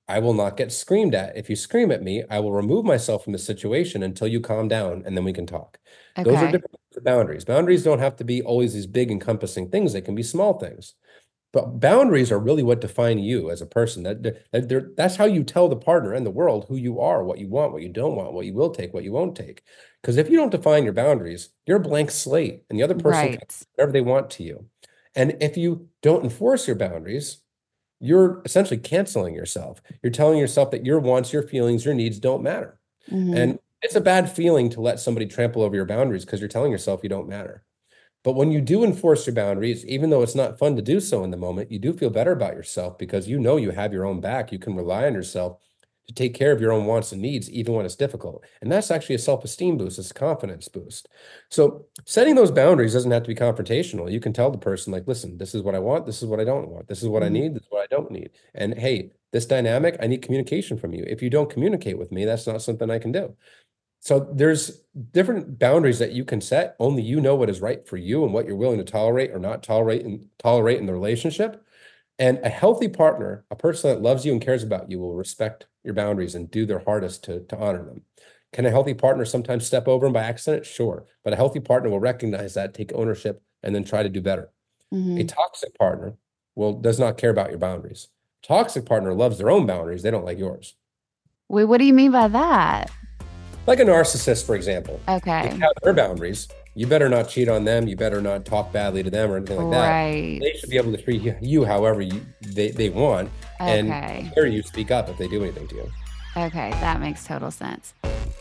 I will not get screamed at. If you scream at me, I will remove myself from the situation until you calm down, and then we can talk. Those are Okay. different boundaries. Boundaries don't have to be always these big encompassing things. They can be small things. But boundaries are really what define you as a person. That's how you tell the partner and the world who you are, what you want, what you don't want, what you will take, what you won't take. Because if you don't define your boundaries, you're a blank slate, and the other person can do Right. whatever they want to you. And if you don't enforce your boundaries, you're essentially canceling yourself. You're telling yourself that your wants, your feelings, your needs don't matter. Mhm. And it's a bad feeling to let somebody trample over your boundaries because you're telling yourself you don't matter. But when you do enforce your boundaries, even though it's not fun to do so in the moment, you do feel better about yourself because you know you have your own back. You can rely on yourself to take care of your own wants and needs, even when it's difficult. And that's actually a self-esteem boost, it's a confidence boost. So setting those boundaries doesn't have to be confrontational. You can tell the person, like, listen, this is what I want, this is what I don't want, this is what I Mhm. need, this is what I don't need. And hey, this dynamic, I need communication from you. If you don't communicate with me, that's not something I can do. So there's different boundaries that you can set. Only you know what is right for you and what you're willing to tolerate or not tolerate in the relationship. And a healthy partner, a person that loves you and cares about you, will respect your boundaries and do their hardest to honor them. Can a healthy partner sometimes step over them by accident? Sure. But a healthy partner will recognize that, take ownership, and then try to do better. A Mhm. toxic partner does not care about your boundaries. Toxic partner loves their own boundaries. They don't like yours. Wait, what do you mean by that? Like a narcissist, for example. They Okay. have their boundaries. You better not cheat on them. You better not talk badly to them or anything like that. Right. They should be able to treat you however they want and Okay. hear you speak up if they do anything to you. Okay, that makes total sense.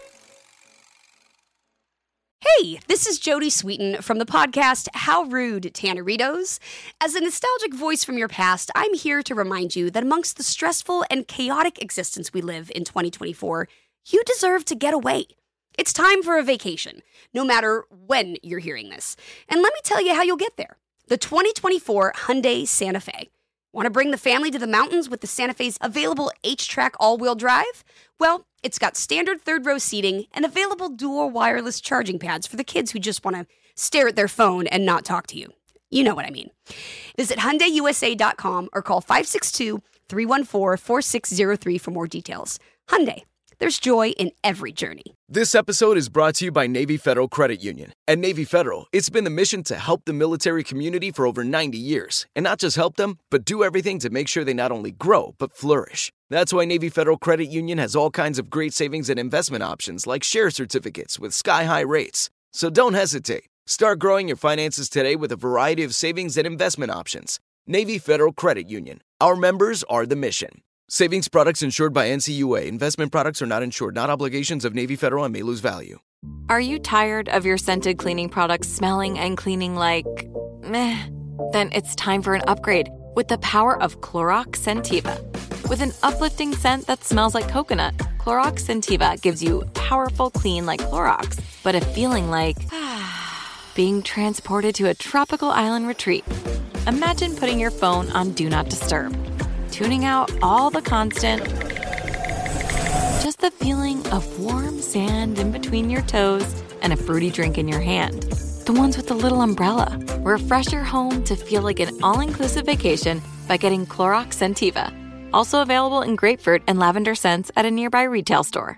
Hey, this is Jodie Sweetin from the podcast How Rude, Tanneritos. As a nostalgic voice from your past, I'm here to remind you that amongst the stressful and chaotic existence we live in 2024, you deserve to get away. It's time for a vacation, no matter when you're hearing this. And let me tell you how you'll get there. The 2024 Hyundai Santa Fe. Want to bring the family to the mountains with the Santa Fe's available H-Track all-wheel drive? Well, it's got standard third-row seating and available dual wireless charging pads for the kids who just want to stare at their phone and not talk to you. You know what I mean. Visit HyundaiUSA.com or call 562-314-4603 for more details. Hyundai. There's joy in every journey. This episode is brought to you by Navy Federal Credit Union. At Navy Federal, it's been the mission to help the military community for over 90 years. And not just help them, but do everything to make sure they not only grow, but flourish. That's why Navy Federal Credit Union has all kinds of great savings and investment options like share certificates with sky-high rates. So don't hesitate. Start growing your finances today with a variety of savings and investment options. Navy Federal Credit Union. Our members are the mission. Savings products insured by NCUA. Investment products are not insured, not obligations of Navy Federal and may lose value. Are you tired of your scented cleaning products smelling and cleaning like meh? Then it's time for an upgrade with the power of Clorox Scentiva. With an uplifting scent that smells like coconut, Clorox Scentiva gives you powerful clean like Clorox, but a feeling like being transported to a tropical island retreat. Imagine putting your phone on Do Not Disturb, tuning out all the constant, just the feeling of warm sand in between your toes and a fruity drink in your hand. The ones with the little umbrella. Refresh your home to feel like an all-inclusive vacation by getting Clorox Scentiva. Also available in grapefruit and lavender scents at a nearby retail store.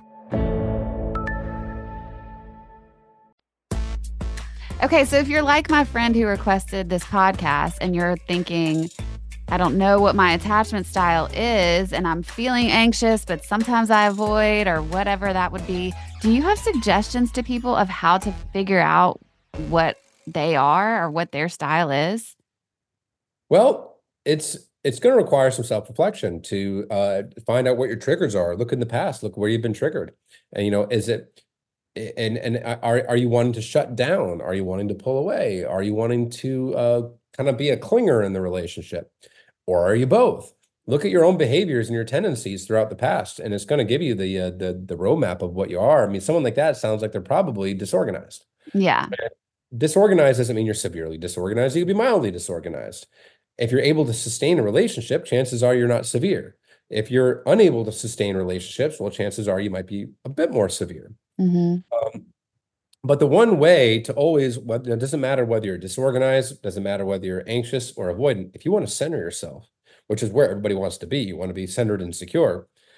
Okay, so if you're like my friend who requested this podcast and you're thinking, I don't know what my attachment style is, and I'm feeling anxious, but sometimes I avoid, or whatever that would be, do you have suggestions to people of how to figure out what they are or what their style is? Well, it's going to require some self-reflection to find out what your triggers are. Look in the past, look where you've been triggered. And, is it, and are you wanting to shut down? Are you wanting to pull away? Are you wanting to kind of be a clinger in the relationship? Or are you both? Look at your own behaviors and your tendencies throughout the past, and it's going to give you the roadmap of what you are. I mean, someone like that sounds like they're probably disorganized. Yeah. Disorganized doesn't mean you're severely disorganized. You can be mildly disorganized. If you're able to sustain a relationship, chances are you're not severe. If you're unable to sustain relationships, well, chances are you might be a bit more severe. Mm-hmm. But the one way to always, it doesn't matter whether you're disorganized, doesn't matter whether you're anxious or avoidant. If you want to center yourself, which is where everybody wants to be, you want to be centered and secure.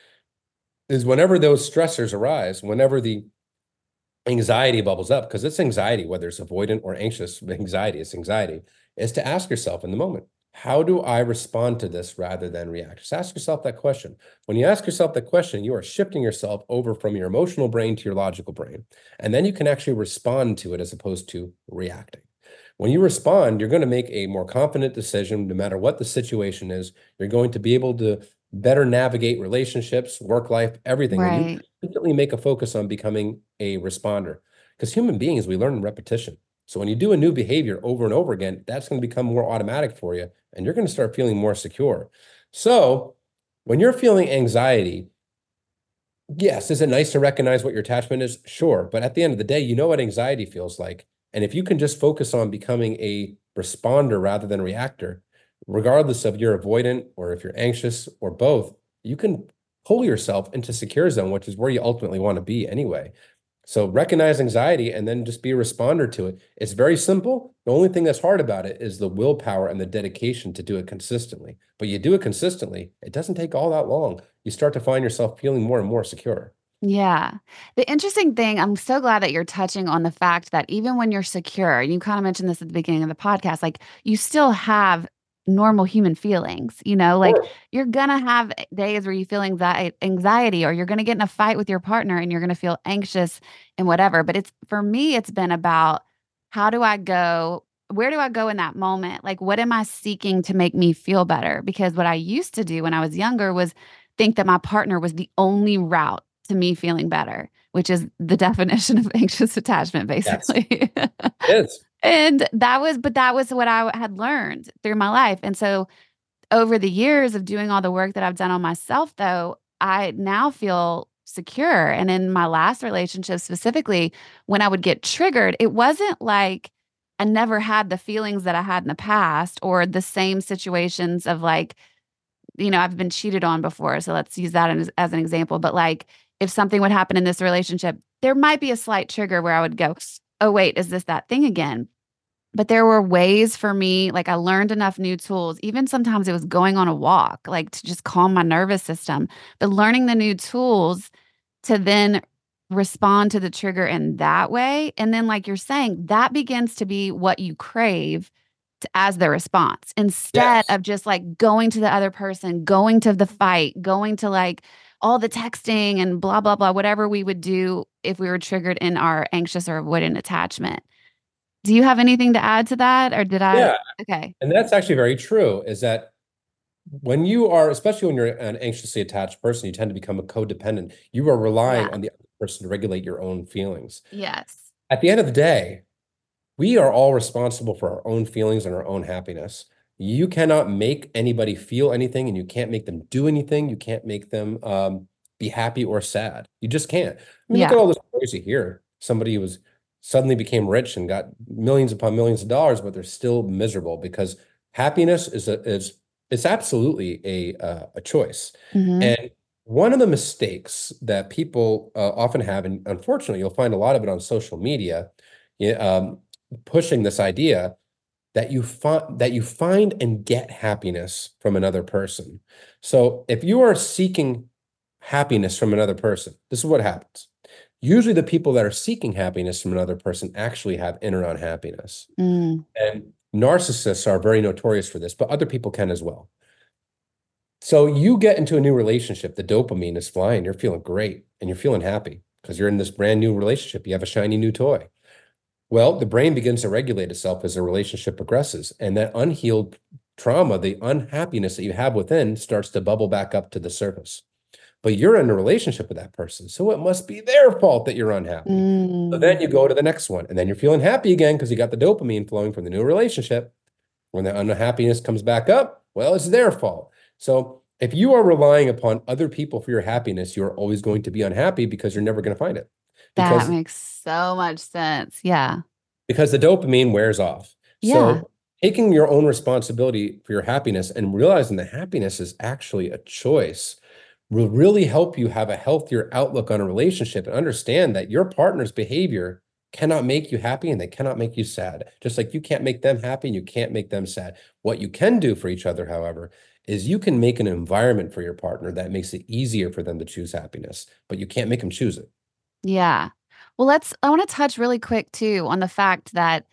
is whenever those stressors arise, whenever the anxiety bubbles up, because it's anxiety, whether it's avoidant or anxious anxiety, it's anxiety, is to ask yourself in the moment, how do I respond to this rather than react? Just ask yourself that question. When you ask yourself that question, you are shifting yourself over from your emotional brain to your logical brain. And then you can actually respond to it as opposed to reacting. When you respond, you're going to make a more confident decision no matter what the situation is. You're going to be able to better navigate relationships, work life, everything. When you Right. constantly make a focus on becoming a responder, because human beings, we learn in repetition. So when you do a new behavior over and over again, that's going to become more automatic for you, and you're going to start feeling more secure. So when you're feeling anxiety, yes, is it nice to recognize what your attachment is? Sure. But at the end of the day, you know what anxiety feels like. And if you can just focus on becoming a responder rather than a reactor, regardless of you're avoidant or if you're anxious or both, you can pull yourself into secure zone, which is where you ultimately want to be anyway. So recognize anxiety and then just be a responder to it. It's very simple. The only thing that's hard about it is the willpower and the dedication to do it consistently. But you do it consistently, it doesn't take all that long. You start to find yourself feeling more and more secure. Yeah. The interesting thing, I'm so glad that you're touching on the fact that even when you're secure, you kind of mentioned this at the beginning of the podcast, like you still have normal human feelings, like Sure. you're going to have days where you feel anxiety, or you're going to get in a fight with your partner and you're going to feel anxious and whatever. But for me, it's been about where do I go in that moment? Like, what am I seeking to make me feel better? Because what I used to do when I was younger was think that my partner was the only route to me feeling better, which is the definition of anxious attachment, Yes, basically. it is. And that was what I had learned through my life. And so over the years of doing all the work that I've done on myself, though, I now feel secure. And in my last relationship specifically, when I would get triggered, it wasn't like I never had the feelings that I had in the past or the same situations of like, I've been cheated on before. So let's use that as an example. But like, if something would happen in this relationship, there might be a slight trigger where I would go, oh, wait, is this that thing again? But there were ways for me, like I learned enough new tools. Even sometimes it was going on a walk, like to just calm my nervous system. But learning the new tools to then respond to the trigger in that way. And then, like you're saying, that begins to be what you crave as the response instead Yes. of just like going to the other person, going to the fight, going to like all the texting and blah, blah, blah, whatever we would do if we were triggered in our anxious or avoidant attachment. Do you have anything to add to that? Or did I? Yeah. Okay. And that's actually very true, is that when you are, especially when you're an anxiously attached person, you tend to become a codependent. You are relying Yeah. on the other person to regulate your own feelings. Yes. At the end of the day, we are all responsible for our own feelings and our own happiness. You cannot make anybody feel anything, and you can't make them do anything. You can't make them be happy or sad. You just can't. I mean, look Yeah. at all the stories you hear. Somebody who suddenly became rich and got millions upon millions of dollars, but they're still miserable because happiness is it's absolutely a choice. Mhm. And one of the mistakes that people often have, and unfortunately, you'll find a lot of it on social media, pushing this idea that you find and get happiness from another person. So if you are seeking happiness from another person, this is what happens. Usually the people that are seeking happiness from another person actually have inner unhappiness. Mm. And narcissists are very notorious for this, but other people can as well. So you get into a new relationship, the dopamine is flying, you're feeling great, and you're feeling happy because you're in this brand new relationship. You have a shiny new toy. Well, the brain begins to regulate itself as the relationship progresses, and that unhealed trauma, the unhappiness that you have within, starts to bubble back up to the surface. But you're in a relationship with that person, so it must be their fault that you're unhappy. So then you go to the next one, and then you're feeling happy again because you got the dopamine flowing from the new relationship. When the unhappiness comes back up, well, it's their fault. So if you are relying upon other people for your happiness, you're always going to be unhappy because you're never going to find it. That makes so much sense. Yeah. Because the dopamine wears off. Yeah. So taking your own responsibility for your happiness and realizing that happiness is actually a choice will really help you have a healthier outlook on a relationship and understand that your partner's behavior cannot make you happy and they cannot make you sad. Just like you can't make them happy and you can't make them sad. What you can do for each other, however, is you can make an environment for your partner that makes it easier for them to choose happiness, but you can't make them choose it. Yeah. Well, I want to touch really quick too on the fact that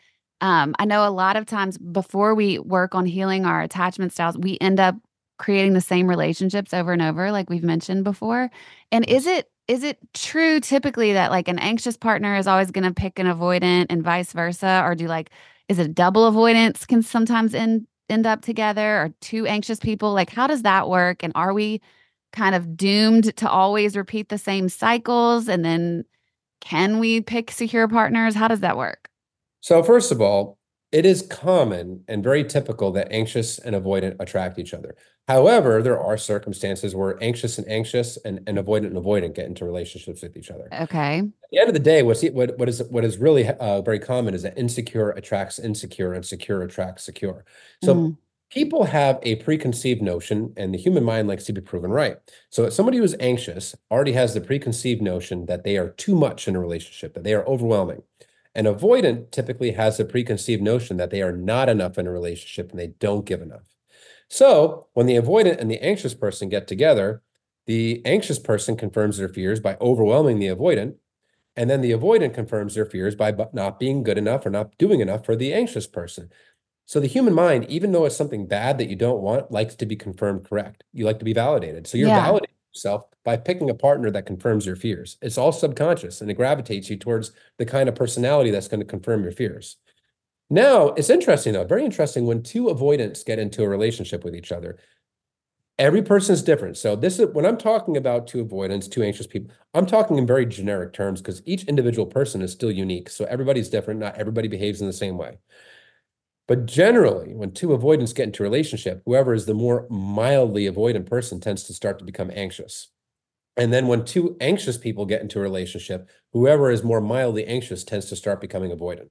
I know a lot of times before we work on healing our attachment styles, we end up creating the same relationships over and over, like we've mentioned before. And Yes. is it true typically that like an anxious partner is always going to pick an avoidant and vice versa? Or is it double avoidance can sometimes end up together, or two anxious people? Like, how does that work? And are we kind of doomed to always repeat the same cycles? And then can we pick secure partners? How does that work? So first of all, it is common and very typical that anxious and avoidant attract each other. However, there are circumstances where anxious and avoidant and avoidant get into relationships with each other. Okay. At the end of the day, what is really very common is that insecure attracts insecure and secure attracts secure. So Mhm. people have a preconceived notion, and the human mind likes to be proven right. So somebody who's anxious already has the preconceived notion that they are too much in a relationship, that they are overwhelming. An avoidant typically has a preconceived notion that they are not enough in a relationship and they don't give enough. So when the avoidant and the anxious person get together, the anxious person confirms their fears by overwhelming the avoidant, and then the avoidant confirms their fears by not being good enough or not doing enough for the anxious person. So the human mind, even though it's something bad that you don't want, likes to be confirmed correct. You like to be validated. So you're Yeah. validating yourself by picking a partner that confirms your fears. It's all subconscious, and it gravitates you towards the kind of personality that's going to confirm your fears. Now, it's interesting though, very interesting when two avoidants get into a relationship with each other. Every person is different. So this is when I'm talking about two avoidants, two anxious people, I'm talking in very generic terms because each individual person is still unique. So everybody's different. Not everybody behaves in the same way. But generally, when two avoidants get into a relationship, whoever is the more mildly avoidant person tends to start to become anxious. And then when two anxious people get into a relationship, whoever is more mildly anxious tends to start becoming avoidant.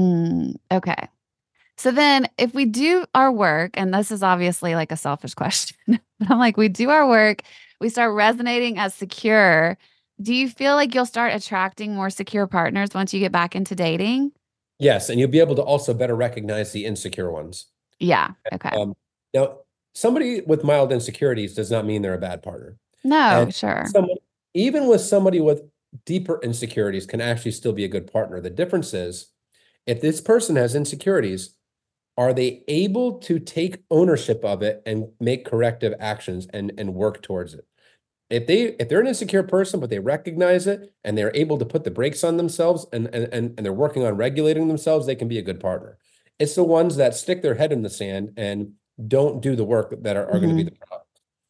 Okay. So then if we do our work, and this is obviously like a selfish question, but I'm like, we do our work, we start resonating as secure. Do you feel like you'll start attracting more secure partners once you get back into dating? Yes, and you'll be able to also better recognize the insecure ones. Yeah. Okay. Now, somebody with mild insecurities does not mean they're a bad partner. No, And sure. even with somebody with deeper insecurities can actually still be a good partner. The difference is if this person has insecurities, are they able to take ownership of it and make corrective actions and work towards it? If they're an insecure person, but they recognize it and they're able to put the brakes on themselves and they're working on regulating themselves, they can be a good partner. It's the ones that stick their head in the sand and don't do the work that are going to be the problem.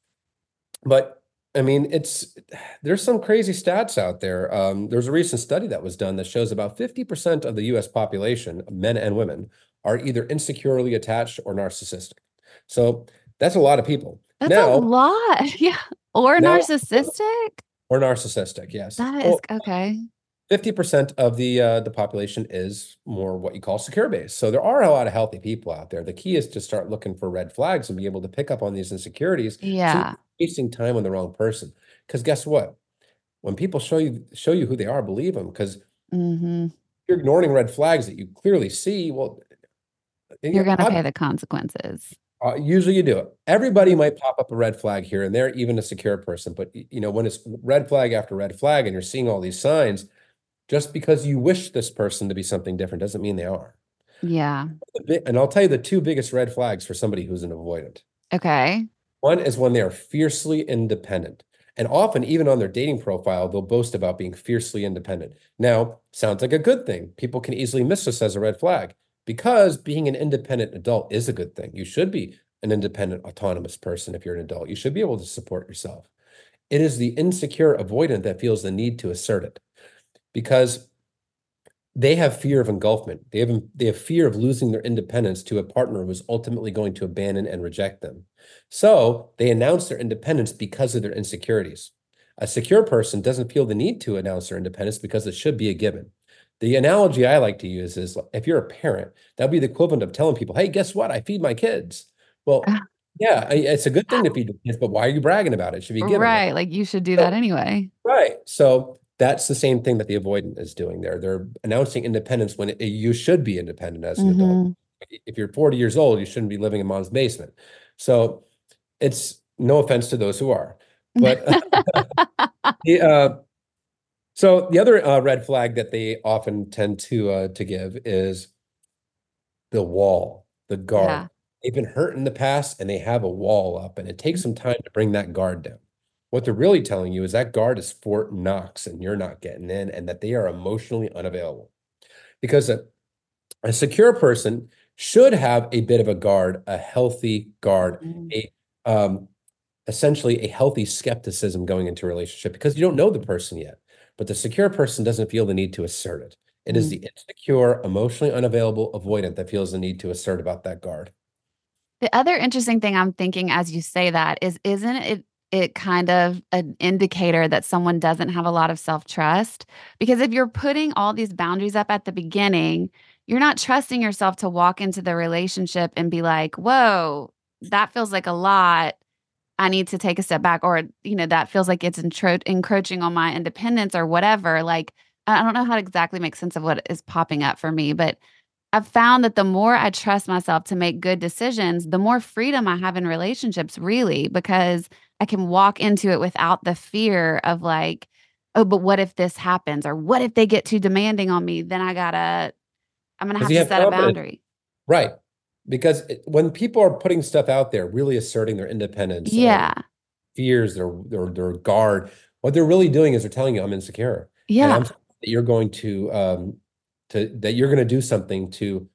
But I mean, there's some crazy stats out there. There's a recent study that was done that shows about 50% of the US population, men and women, are either insecurely attached or narcissistic. So that's a lot of people. That's a lot. Yeah. Or narcissistic? Or narcissistic, yes. That is okay. 50% of the population is more what you call secure based. So there are a lot of healthy people out there. The key is to start looking for red flags and be able to pick up on these insecurities. Yeah. So you're not wasting time on the wrong person. Because guess what? When people show you who they are, believe them. Because you're ignoring red flags that you clearly see. Well, you're going to pay the consequences. Usually you do it. Everybody might pop up a red flag here and there, even a secure person. But when it's red flag after red flag and you're seeing all these signs, just because you wish this person to be something different doesn't mean they are. Yeah. And I'll tell you the two biggest red flags for somebody who's an avoidant. Okay. One is when they are fiercely independent. And often, even on their dating profile, they'll boast about being fiercely independent. Now, sounds like a good thing. People can easily miss this as a red flag because being an independent adult is a good thing. You should be an independent, autonomous person if you're an adult. You should be able to support yourself. It is the insecure avoidant that feels the need to assert it because they have fear of engulfment. They have fear of losing their independence to a partner who is ultimately going to abandon and reject them. So they announce their independence because of their insecurities. A secure person doesn't feel the need to announce their independence because it should be a given. The analogy I like to use is if you're a parent, that'd be the equivalent of telling people, hey, guess what? I feed my kids. Well, yeah, it's a good thing to feed the kids, but why are you bragging about it? It should be given. Right. Like you should do that anyway. Right. So that's the same thing that the avoidant is doing there. They're announcing independence when you should be independent as an adult. If you're 40 years old, you shouldn't be living in mom's basement. So It's no offense to those who are, but so the other red flag that they often tend to give is the wall, the guard. Yeah. They've been hurt in the past and they have a wall up, and it takes some time to bring that guard down. What they're really telling you is that guard is Fort Knox and you're not getting in, and that they are emotionally unavailable. Because a secure person should have a bit of a guard, a healthy guard, essentially a healthy skepticism going into a relationship, because you don't know the person yet. But the secure person doesn't feel the need to assert it. It is the insecure, emotionally unavailable avoidant that feels the need to assert about that guard. The other interesting thing I'm thinking as you say that is, isn't it kind of an indicator that someone doesn't have a lot of self-trust? Because if you're putting all these boundaries up at the beginning, you're not trusting yourself to walk into the relationship and be like, whoa, that feels like a lot. I need to take a step back, or, that feels like it's encroaching on my independence or whatever. Like, I don't know how to exactly make sense of what is popping up for me, but I've found that the more I trust myself to make good decisions, the more freedom I have in relationships, really, because I can walk into it without the fear of like, oh, but what if this happens? Or what if they get too demanding on me? Then I'm going to have to set a boundary. Right. Because when people are putting stuff out there, really asserting their independence, fears, their guard, what they're really doing is they're telling you, I'm insecure. Yeah. And that you're going to do something to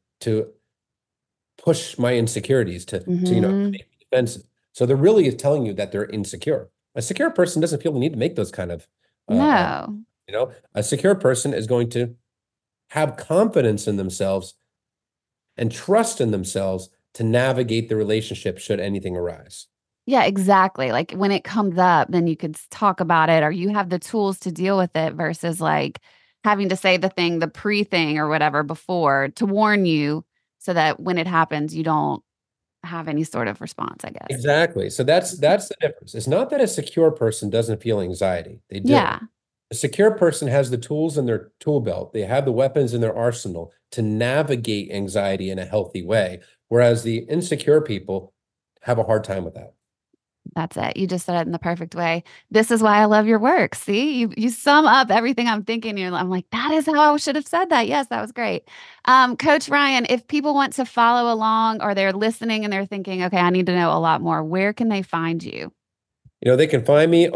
push my insecurities, to make me defensive. So they're really telling you that they're insecure. A secure person doesn't feel the need to make those kind of no. A secure person is going to have confidence in themselves and trust in themselves to navigate the relationship should anything arise. Yeah, exactly. Like when it comes up, then you could talk about it, or you have the tools to deal with it versus like having to say the pre-thing or whatever before to warn you so that when it happens, you don't have any sort of response, I guess. Exactly. So that's the difference. It's not that a secure person doesn't feel anxiety. They do. Yeah. A secure person has the tools in their tool belt. They have the weapons in their arsenal to navigate anxiety in a healthy way, whereas the insecure people have a hard time with that. That's it. You just said it in the perfect way. This is why I love your work. See, you sum up everything I'm thinking. I'm like, that is how I should have said that. Yes, that was great. Coach Ryan, if people want to follow along or they're listening and they're thinking, okay, I need to know a lot more, where can they find you? They can find me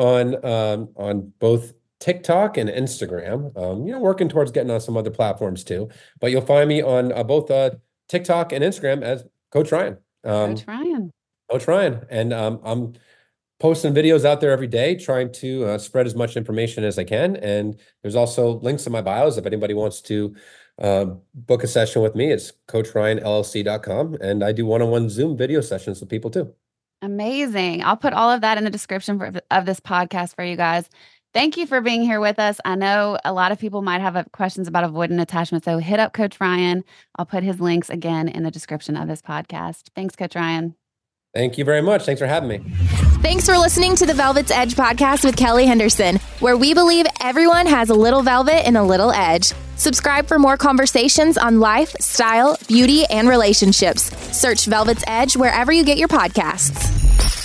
on both TikTok and Instagram. Working towards getting on some other platforms too. But you'll find me on both TikTok and Instagram as Coach Ryan. Coach Ryan. And I'm posting videos out there every day, trying to spread as much information as I can. And there's also links in my bios if anybody wants to book a session with me. It's CoachRyanLLC.com, and I do one-on-one Zoom video sessions with people too. Amazing. I'll put all of that in the description of this podcast for you guys. Thank you for being here with us. I know a lot of people might have questions about avoidant attachment, so hit up Coach Ryan. I'll put his links again in the description of this podcast. Thanks, Coach Ryan. Thank you very much. Thanks for having me. Thanks for listening to the Velvet's Edge podcast with Kelly Henderson, where we believe everyone has a little velvet and a little edge. Subscribe for more conversations on life, style, beauty, and relationships. Search Velvet's Edge wherever you get your podcasts.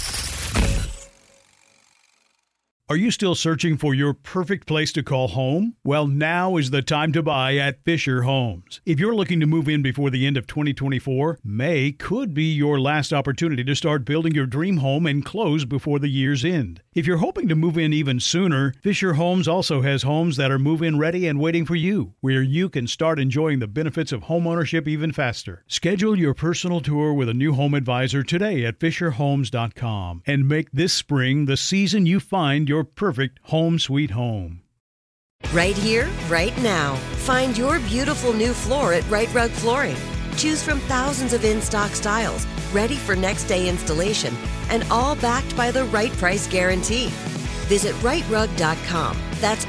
Are you still searching for your perfect place to call home? Well, now is the time to buy at Fisher Homes. If you're looking to move in before the end of 2024, May could be your last opportunity to start building your dream home and close before the year's end. If you're hoping to move in even sooner, Fisher Homes also has homes that are move-in ready and waiting for you, where you can start enjoying the benefits of homeownership even faster. Schedule your personal tour with a new home advisor today at FisherHomes.com and make this spring the season you find your perfect home sweet home. Right here, right now. Find your beautiful new floor at Right Rug Flooring. Choose from thousands of in-stock styles, ready for next day installation, and all backed by the right price guarantee. Visit rightrug.com. That's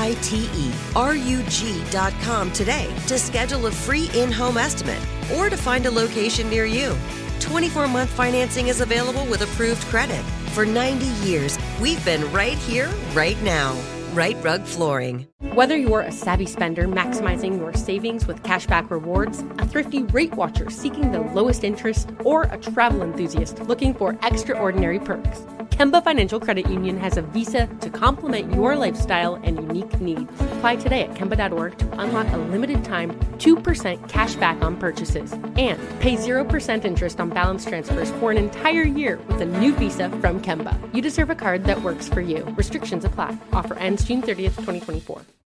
RITERUG.com today to schedule a free in-home estimate or to find a location near you. 24-month financing is available with approved credit. For 90 years, we've been right here, right now. Right Rug Flooring. Whether you're a savvy spender maximizing your savings with cashback rewards, a thrifty rate watcher seeking the lowest interest, or a travel enthusiast looking for extraordinary perks, Kemba Financial Credit Union has a visa to complement your lifestyle and unique needs. Apply today at Kemba.org to unlock a limited time 2% cash back on purchases and pay 0% interest on balance transfers for an entire year with a new visa from Kemba. You deserve a card that works for you. Restrictions apply. Offer ends June 30th, 2024.